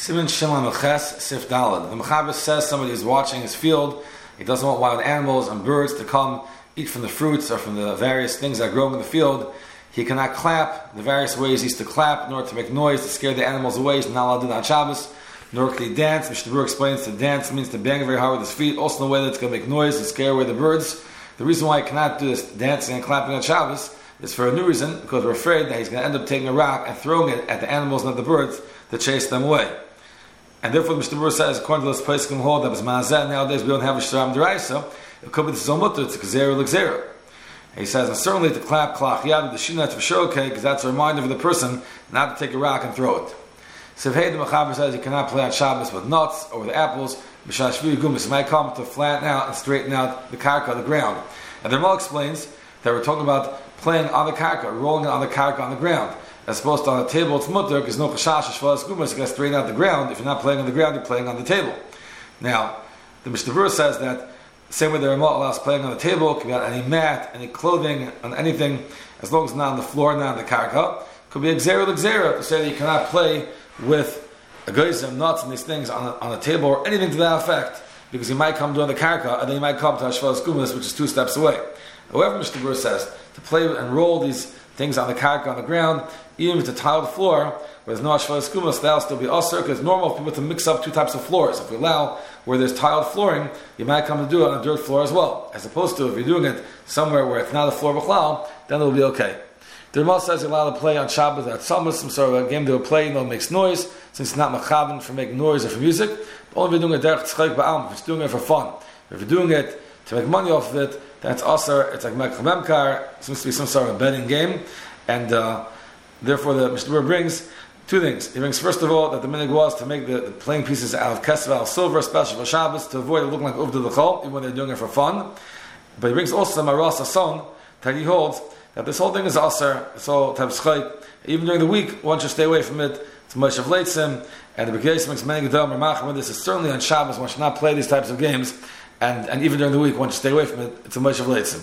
Siman Shimon Meches Sif Dalad. The Mechaber says somebody is watching his field. He doesn't want wild animals and birds to come eat from the fruits or from the various things that grow in the field. He cannot clap. The various ways he used to clap in order to make noise to scare the animals away. He's not allowed to do that on Shabbos. Nor can he dance. Mishnah Berurah explains to dance means to bang very hard with his feet, also in a way that it's going to make noise and scare away the birds. The reason why he cannot do this dancing and clapping on Shabbos is for a new reason, because we're afraid that he's going to end up taking a rock and throwing it at the animals and at the birds to chase them away. And therefore, Mishnah Berurah says, according to this place can hold that was Mazeh. Nowadays we don't have a Shram Deraisa. It could be the Zomut, it's a Gzera L'Gzera. He says, and certainly to clap Klach Yad, the Shina, it's for sure okay, because that's a reminder for the person not to take a rock and throw it. Sivhei, the Mechaber says, you cannot play on Shabbos with nuts or with apples. B'shashvi Gumis, it might come to flatten out and straighten out the karka, the ground. And the Ramal explains that we're talking about playing on the karka, rolling it on the karka on the ground. As opposed to on the table, it's mutter, because no chashash, shvalas gumas, you got to straighten out the ground. If you're not playing on the ground, you're playing on the table. Now, the Mishnah Berurah says that same way the Ramal allows playing on the table, can be on any mat, any clothing, on anything, as long as it's not on the floor, not on the karka. Could be a gzera l'gzera, to say that you cannot play with a geizim, nuts, and these things on a table, or anything to that effect, because you might come doing the karka, and then you might come to Hashvalas Gumas, which is 2 steps away. However, Mishnah Berurah says, to play and roll these things on the karka, on the ground, even if it's a tiled floor, where there's no Hashvalas Gumas, that'll still be usher, because it's normal for people to mix up 2 types of floors. If we allow where there's tiled flooring, you might come to do it on a dirt floor as well. As opposed to if you're doing it somewhere where it's not a floor b'chlal, then it'll be okay. The Ramal says you're allowed to play on Shabbos at some sort of a game they will play, it makes noise, since it's not machavin for making noise or for music. But only if you're doing it derech tzchayk ba'alm, if it's doing it for fun. If you're doing it to make money off of it, then it's usher, it's like mekach memkar, it seems to be some sort of a betting game. And therefore the Mishnah Berurah brings 2 things. He brings first of all that the minhag was to make the playing pieces out of kesef, out of silver, especially for Shabbos, to avoid it looking like uvda l'chol, even when they're doing it for fun. But he brings also maras ason that he holds that this whole thing is aser, it's all type of schayk. Even during the week, one should stay away from it. It's much of leitzim, and the Bekeis makes many gedam or macham. This is certainly on Shabbos. One should not play these types of games, and even during the week, one should stay away from it. It's a much of leitzim.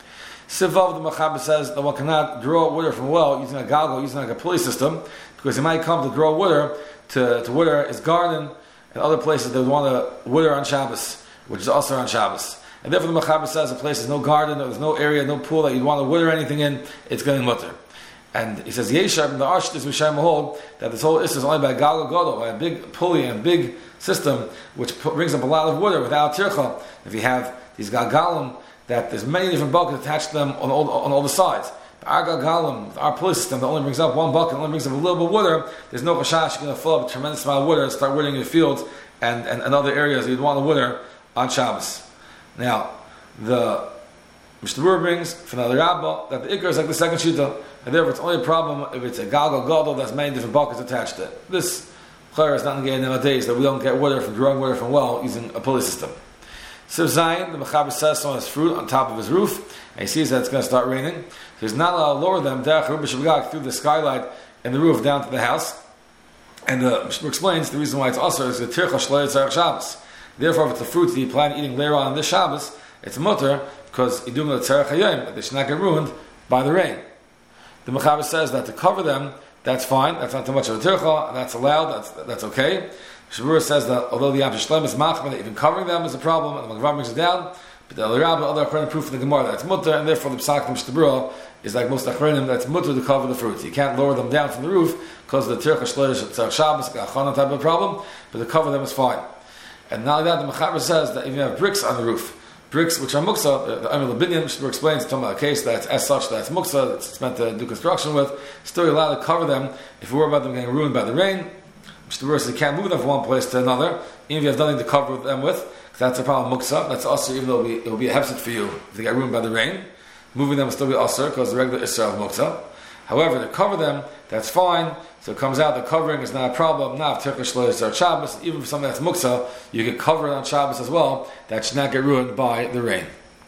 Sivav, the Mechaber says that one cannot draw water from a well using a galgal, using like a pulley system, because he might come to draw water to water his garden and other places that would want to water on Shabbos, which is also on Shabbos. And therefore the Mechaber says a place there's no garden, there's no area, no pool that you'd want to water anything in, it's going to mutter. And he says, Yeshab in the Arsh, this Mishayim hold that this whole issue is only by a galgal gadol, by a big pulley and a big system, which brings up a lot of water without tircha. If you have these galgalim, that there's many different buckets attached to them on all the sides. But our galgalim, our pulley system that only brings up one bucket, only brings up a little bit of water, there's no chashash, you're going to fill up a tremendous amount of water and start watering your fields and other areas you'd want to water on Shabbos. Now, the Mishnah Berurah brings from the Rabbah that the Iker is like the second Shita, and therefore it's only a problem if it's a galgal gadol that's many different buckets attached to it. This Chayr is not negated nowadays that we don't get water from drawing water from well using a pulley system. Siv Zayin, the Mechaber says someone has fruit on top of his roof, and he sees that it's going to start raining. So he's not allowed to lower them through the skylight and the roof down to the house. And the Mishnah explains the reason why it's also is the Tircha Shloy Tzarech Shabbos. Therefore, if it's a fruit that you plan on eating later on this Shabbos, it's mutter because you're doing it Tzarech Hayom, that they should not get ruined by the rain. The Mechaber says that to cover them, that's fine, that's not too much of a Tircha, that's allowed, that's okay. Shabura says that although the Yam Shlem is machman, that even covering them is a problem, and the Magvar brings it down, but the Al-Rab and other Achronim proof in the Gemara that it's mutter, and therefore the Psak of Mishnah is like most Achronim, that's mutter to cover the fruits. You can't lower them down from the roof because of the Tircha Shloish Tzarech Shabbos, Achana type of problem, but to cover them is fine. And not only that, the Mechaber says that if you have bricks on the roof, bricks which are muksa, the Amir Labinian, Mishnah explains, talking about a case that's as such that's muksa, it's meant to do construction with, still you're allowed to cover them if you worry about them getting ruined by the rain. Mishnah Berurah says you can't move them from one place to another, even if you have nothing to cover them with, because that's a problem muksa. That's also, even though it will be a hefset for you if they get ruined by the rain. Moving them will still be asr because the regular Isra of muksa. However, to cover them, that's fine. So it comes out the covering is not a problem. Now, if Turkish Shloish or Shabbos, even for something that's muksa, you can cover it on Shabbos as well. That should not get ruined by the rain.